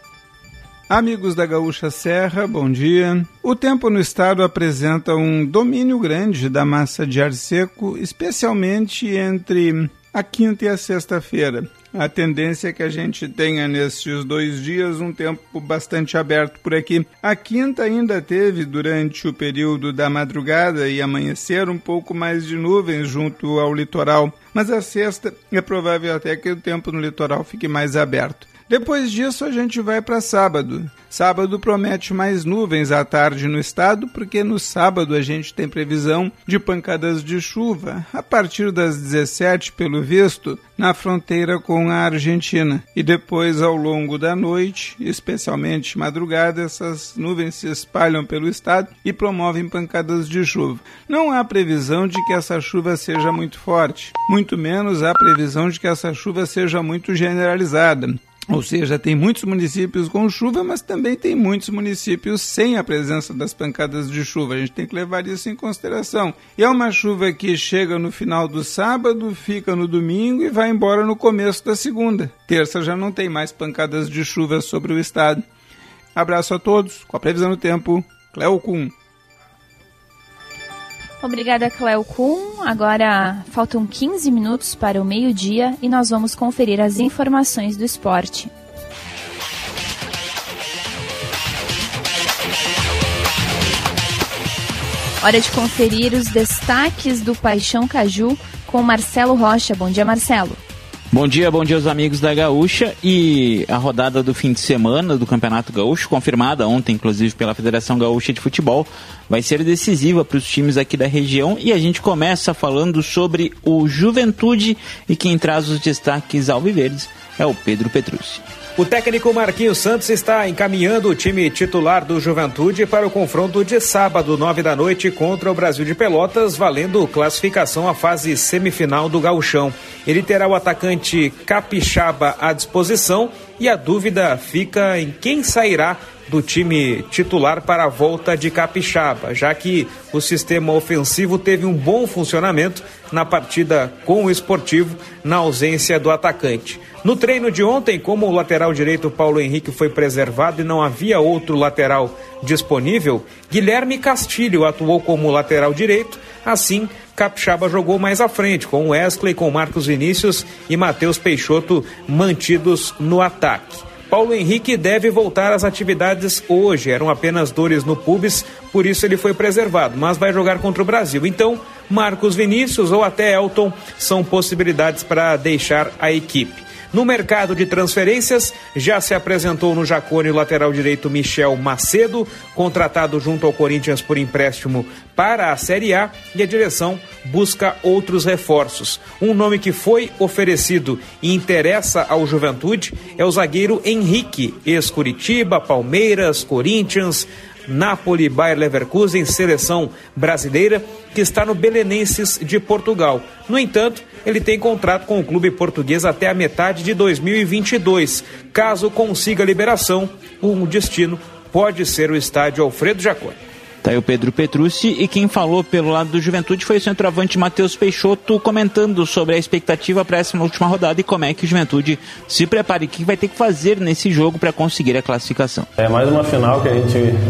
Amigos da Gaúcha Serra, bom dia. O tempo no estado apresenta um domínio grande da massa de ar seco, especialmente entre a quinta e a sexta-feira. A tendência é que a gente tenha nesses 2 dias um tempo bastante aberto por aqui. A quinta ainda teve, durante o período da madrugada e amanhecer, um pouco mais de nuvens junto ao litoral, mas a sexta é provável até que o tempo no litoral fique mais aberto. Depois disso, a gente vai para sábado. Sábado promete mais nuvens à tarde no estado, porque no sábado a gente tem previsão de pancadas de chuva, a partir das 17, pelo visto, na fronteira com a Argentina. E depois, ao longo da noite, especialmente madrugada, essas nuvens se espalham pelo estado e promovem pancadas de chuva. Não há previsão de que essa chuva seja muito forte, muito menos há previsão de que essa chuva seja muito generalizada. Ou seja, tem muitos municípios com chuva, mas também tem muitos municípios sem a presença das pancadas de chuva. A gente tem que levar isso em consideração. E é uma chuva que chega no final do sábado, fica no domingo e vai embora no começo da segunda. Terça já não tem mais pancadas de chuva sobre o estado. Abraço a todos. Com a previsão do tempo, Cléo Kuhn. Obrigada, Cléo Kuhn. Agora faltam 15 minutos para o meio-dia e nós vamos conferir as informações do esporte. Hora de conferir os destaques do Paixão Caju com Marcelo Rocha. Bom dia, Marcelo. Bom dia aos amigos da Gaúcha. E a rodada do fim de semana do Campeonato Gaúcho, confirmada ontem, inclusive, pela Federação Gaúcha de Futebol, vai ser decisiva para os times aqui da região. E a gente começa falando sobre o Juventude, e quem traz os destaques alviverdes é o Pedro Petrucci. O técnico Marquinhos Santos está encaminhando o time titular do Juventude para o confronto de sábado, 9 da noite, contra o Brasil de Pelotas, valendo classificação à fase semifinal do Gauchão. Ele terá o atacante Capixaba à disposição e a dúvida fica em quem sairá do time titular para a volta de Capixaba, já que o sistema ofensivo teve um bom funcionamento na partida com o Esportivo, na ausência do atacante. No treino de ontem, como o lateral direito Paulo Henrique foi preservado e não havia outro lateral disponível, Guilherme Castilho atuou como lateral direito. Assim, Capixaba jogou mais à frente, com Wesley, com Marcos Vinícius e Matheus Peixoto mantidos no ataque. Paulo Henrique deve voltar às atividades hoje, eram apenas dores no pubis, por isso ele foi preservado, mas vai jogar contra o Brasil. Então, Marcos Vinícius ou até Elton são possibilidades para deixar a equipe. No mercado de transferências, já se apresentou no Jacone o lateral direito Michel Macedo, contratado junto ao Corinthians por empréstimo para a Série A, e a direção busca outros reforços. Um nome que foi oferecido e interessa ao Juventude é o zagueiro Henrique, ex-Curitiba, Palmeiras, Corinthians, Napoli, Bayer Leverkusen, seleção brasileira, que está no Belenenses de Portugal. No entanto, ele tem contrato com o clube português até a metade de 2022. Caso consiga a liberação, o destino pode ser o estádio Alfredo Jaconi. Tá aí o Pedro Petrucci, e quem falou pelo lado do Juventude foi o centroavante Matheus Peixoto, comentando sobre a expectativa para essa última rodada e como é que o Juventude se prepara e o que vai ter que fazer nesse jogo para conseguir a classificação. É mais uma final que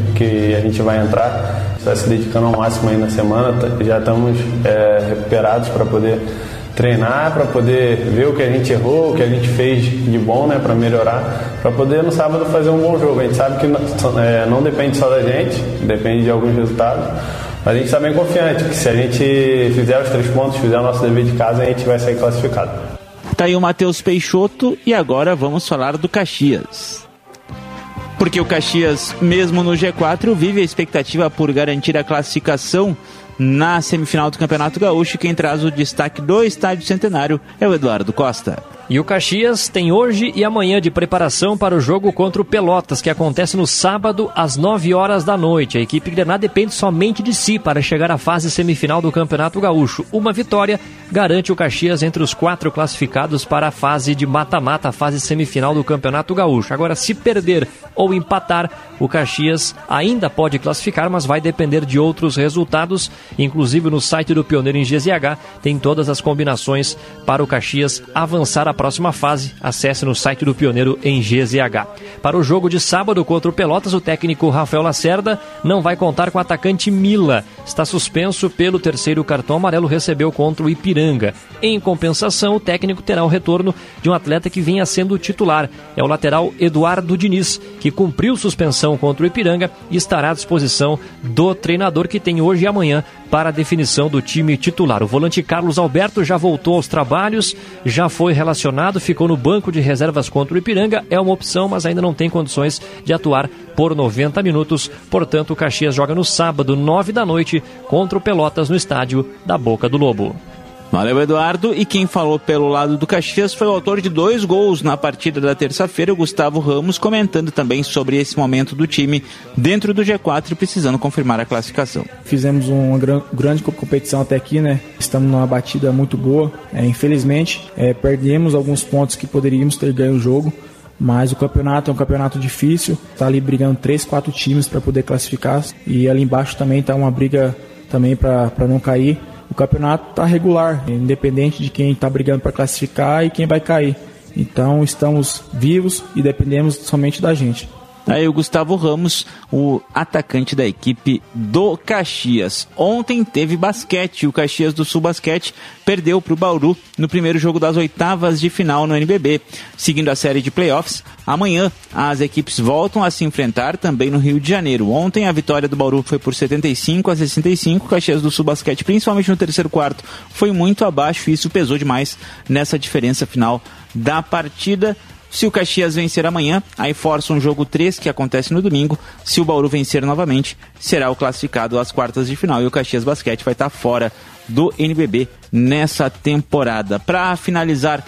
a gente vai entrar, está se dedicando ao máximo aí na semana, já estamos recuperados para poder treinar, para poder ver o que a gente errou, o que a gente fez de bom, né, para melhorar, para poder no sábado fazer um bom jogo. A gente sabe que não depende só da gente, depende de alguns resultados, mas a gente está bem confiante que se a gente fizer os 3 pontos, fizer o nosso dever de casa, a gente vai sair classificado. Tá aí o Matheus Peixoto, e agora vamos falar do Caxias. Porque o Caxias, mesmo no G4, vive a expectativa por garantir a classificação na semifinal do Campeonato Gaúcho. Quem traz o destaque do Estádio Centenário é o Eduardo Costa. E o Caxias tem hoje e amanhã de preparação para o jogo contra o Pelotas, que acontece no sábado às 9 horas da noite. A equipe grená depende somente de si para chegar à fase semifinal do Campeonato Gaúcho. Uma vitória garante o Caxias entre os 4 classificados para a fase de mata-mata, a fase semifinal do Campeonato Gaúcho. Agora, se perder ou empatar, o Caxias ainda pode classificar, mas vai depender de outros resultados. Inclusive no site do Pioneiro em GZH tem todas as combinações para o Caxias avançar à próxima fase. Acesse no site do Pioneiro em GZH. Para o jogo de sábado contra o Pelotas, o técnico Rafael Lacerda não vai contar com o atacante Mila. Está suspenso pelo 3º cartão amarelo, recebeu contra o Ipiranga. Em compensação, o técnico terá o retorno de um atleta que vinha sendo titular. É o lateral Eduardo Diniz, que cumpriu suspensão contra o Ipiranga e estará à disposição do treinador, que tem hoje e amanhã para a definição do time titular. O volante Carlos Alberto já voltou aos trabalhos, já foi relacionado, ficou no banco de reservas contra o Ipiranga, é uma opção, mas ainda não tem condições de atuar por 90 minutos. Portanto, o Caxias joga no sábado, 9 da noite, contra o Pelotas no estádio da Boca do Lobo. Valeu, Eduardo. E quem falou pelo lado do Caxias foi o autor de 2 gols na partida da terça-feira, o Gustavo Ramos, comentando também sobre esse momento do time dentro do G4 e precisando confirmar a classificação. Fizemos uma grande competição até aqui, né? Estamos numa batida muito boa. Infelizmente, perdemos alguns pontos que poderíamos ter ganho o jogo, mas o campeonato é um campeonato difícil. Está ali brigando 3, 4 times para poder classificar, e ali embaixo também está uma briga também para não cair. O campeonato está regular, independente de quem está brigando para classificar e quem vai cair. Então estamos vivos e dependemos somente da gente. Aí o Gustavo Ramos, o atacante da equipe do Caxias. Ontem teve basquete, o Caxias do Sul Basquete perdeu para o Bauru no primeiro jogo das 8ª de final no NBB. Seguindo a série de playoffs, amanhã as equipes voltam a se enfrentar também no Rio de Janeiro. Ontem a vitória do Bauru foi por 75-65, o Caxias do Sul Basquete, principalmente no terceiro quarto, foi muito abaixo e isso pesou demais nessa diferença final da partida. Se o Caxias vencer amanhã, aí força um jogo 3 que acontece no domingo. Se o Bauru vencer novamente, será o classificado às quartas de final e o Caxias Basquete vai estar fora do NBB nessa temporada. Para finalizar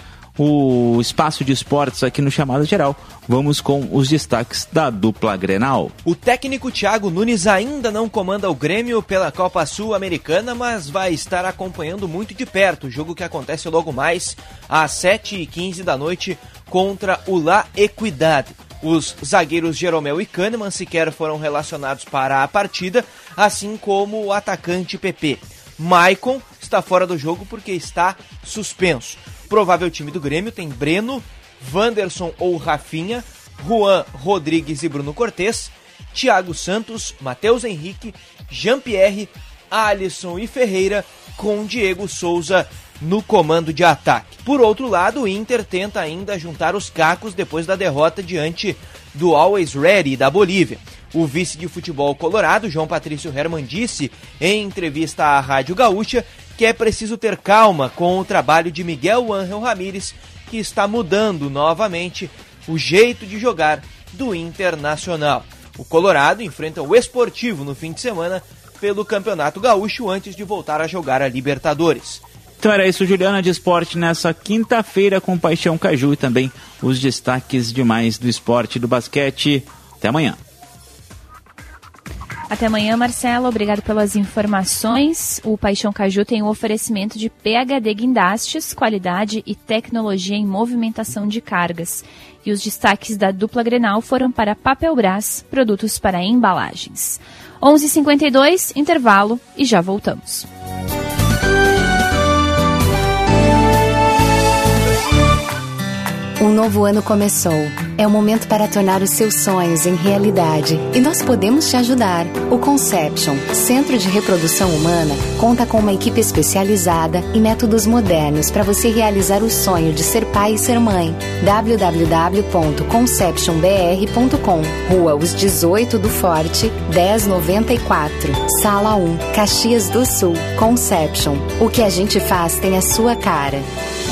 o espaço de esportes aqui no Chamada Geral, vamos com os destaques da dupla Grenal. O técnico Thiago Nunes ainda não comanda o Grêmio pela Copa Sul-Americana, mas vai estar acompanhando muito de perto o jogo que acontece logo mais às 7h15 da noite contra o La Equidad. Os zagueiros Jeromel e Kahneman sequer foram relacionados para a partida, assim como o atacante PP. Maicon está fora do jogo porque está suspenso. Provável time do Grêmio tem Breno, Wanderson ou Rafinha, Juan Rodrigues e Bruno Cortez, Thiago Santos, Matheus Henrique, Jean-Pierre, Alisson e Ferreira, com Diego Souza no comando de ataque. Por outro lado, o Inter tenta ainda juntar os cacos depois da derrota diante do Always Ready da Bolívia. O vice de futebol colorado, João Patrício Herman, disse em entrevista à Rádio Gaúcha que é preciso ter calma com o trabalho de Miguel Ángel Ramírez, que está mudando novamente o jeito de jogar do Internacional. O Colorado enfrenta o Esportivo no fim de semana pelo Campeonato Gaúcho antes de voltar a jogar a Libertadores. Então era isso, Juliana, de esporte nessa quinta-feira com Paixão Caju e também os destaques demais do esporte e do basquete. Até amanhã. Até amanhã, Marcelo. Obrigado pelas informações. O Paixão Caju tem um oferecimento de PHD Guindastes, qualidade e tecnologia em movimentação de cargas. E os destaques da dupla Grenal foram para Papelbras, produtos para embalagens. 11h52, intervalo e já voltamos. Um novo ano começou. É o momento para tornar os seus sonhos em realidade. E nós podemos te ajudar. O Conception, Centro de Reprodução Humana, conta com uma equipe especializada e métodos modernos para você realizar o sonho de ser pai e ser mãe. www.conceptionbr.com, Rua Os 18 do Forte, 1094, Sala 1, Caxias do Sul. Conception. O que a gente faz tem a sua cara.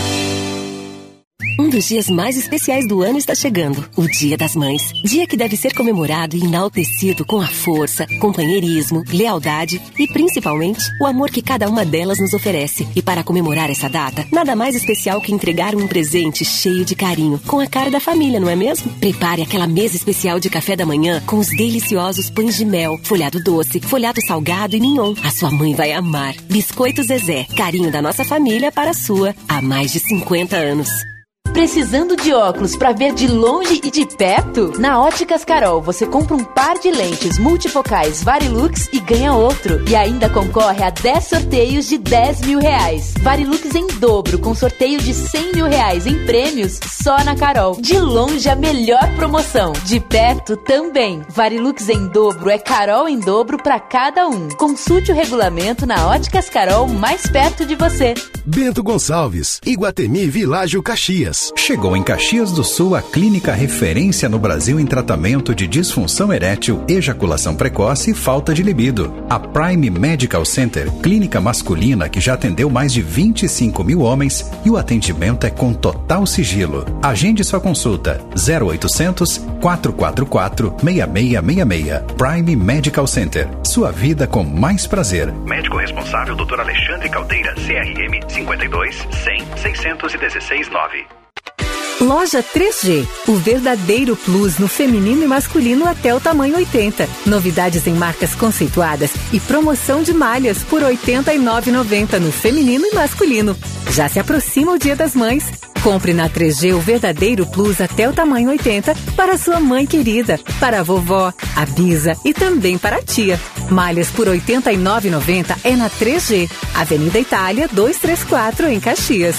Um dos dias mais especiais do ano está chegando, o Dia das Mães. Dia que deve ser comemorado e enaltecido com a força, companheirismo, lealdade e, principalmente, o amor que cada uma delas nos oferece. E para comemorar essa data, nada mais especial que entregar um presente cheio de carinho, com a cara da família, não é mesmo? Prepare aquela mesa especial de café da manhã com os deliciosos pães de mel, folhado doce, folhado salgado e mignon. A sua mãe vai amar. Biscoito Zezé, carinho da nossa família para a sua, há mais de 50 anos. Precisando de óculos para ver de longe e de perto? Na Óticas Carol, você compra um par de lentes multifocais Varilux e ganha outro. E ainda concorre a 10 sorteios de R$10 mil. Varilux em dobro, com sorteio de R$100 mil em prêmios só na Carol. De longe, a melhor promoção. De perto também. Varilux em dobro é Carol em dobro para cada um. Consulte o regulamento na Óticas Carol mais perto de você. Bento Gonçalves, Iguatemi Világio Caxias. Chegou em Caxias do Sul a clínica referência no Brasil em tratamento de disfunção erétil, ejaculação precoce e falta de libido. A Prime Medical Center, clínica masculina que já atendeu mais de 25 mil homens e o atendimento é com total sigilo. Agende sua consulta 0800 444 6666. Prime Medical Center, sua vida com mais prazer. Médico responsável Dr. Alexandre Caldeira, CRM 52 100 616 9. Loja 3G, o verdadeiro plus no feminino e masculino até o tamanho 80. Novidades em marcas conceituadas e promoção de malhas por R$ 89,90 no feminino e masculino. Já se aproxima o Dia das Mães. Compre na 3G o verdadeiro plus até o tamanho 80 para sua mãe querida, para a vovó, a bisa e também para a tia. Malhas por R$ 89,90 é na 3G, Avenida Itália 234 em Caxias.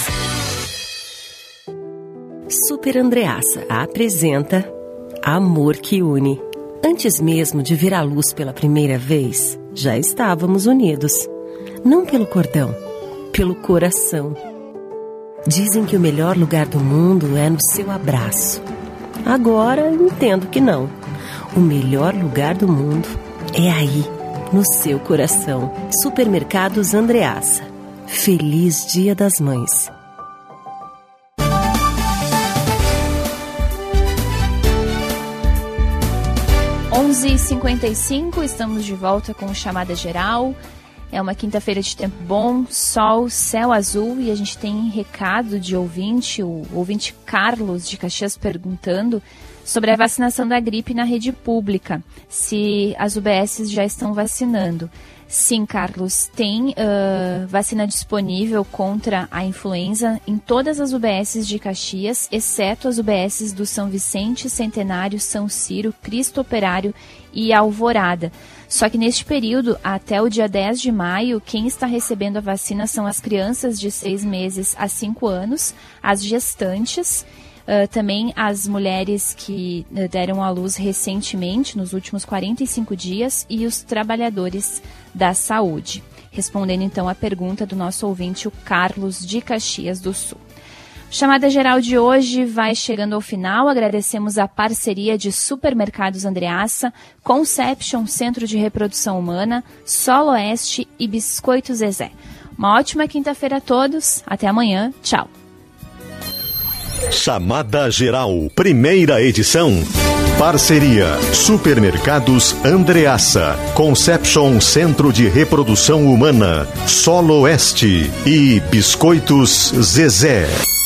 Super Andreassa apresenta Amor que Une. Antes mesmo de ver a luz pela primeira vez, já estávamos unidos. Não pelo cordão, pelo coração. Dizem que o melhor lugar do mundo é no seu abraço. Agora entendo que não. O melhor lugar do mundo é aí, no seu coração. Supermercados Andreassa. Feliz Dia das Mães. 11h55, estamos de volta com Chamada Geral. É uma quinta-feira de tempo bom, sol, céu azul, e a gente tem recado de ouvinte, o ouvinte Carlos de Caxias perguntando sobre a vacinação da gripe na rede pública, se as UBSs já estão vacinando. Sim, Carlos, tem vacina disponível contra a influenza em todas as UBSs de Caxias, exceto as UBSs do São Vicente, Centenário, São Ciro, Cristo Operário e Alvorada. Só que neste período, até o dia 10 de maio, quem está recebendo a vacina são as crianças de 6 meses a 5 anos, as gestantes, também as mulheres que deram à luz recentemente, nos últimos 45 dias, e os trabalhadores da saúde. Respondendo então à pergunta do nosso ouvinte, o Carlos de Caxias do Sul. Chamada Geral de hoje vai chegando ao final. Agradecemos a parceria de Supermercados Andreassa, Conception, Centro de Reprodução Humana, Solo Oeste e Biscoito Zezé. Uma ótima quinta-feira a todos. Até amanhã. Tchau. Chamada Geral, primeira edição. Parceria Supermercados Andreassa, Conception Centro de Reprodução Humana, Solo Oeste e Biscoitos Zezé.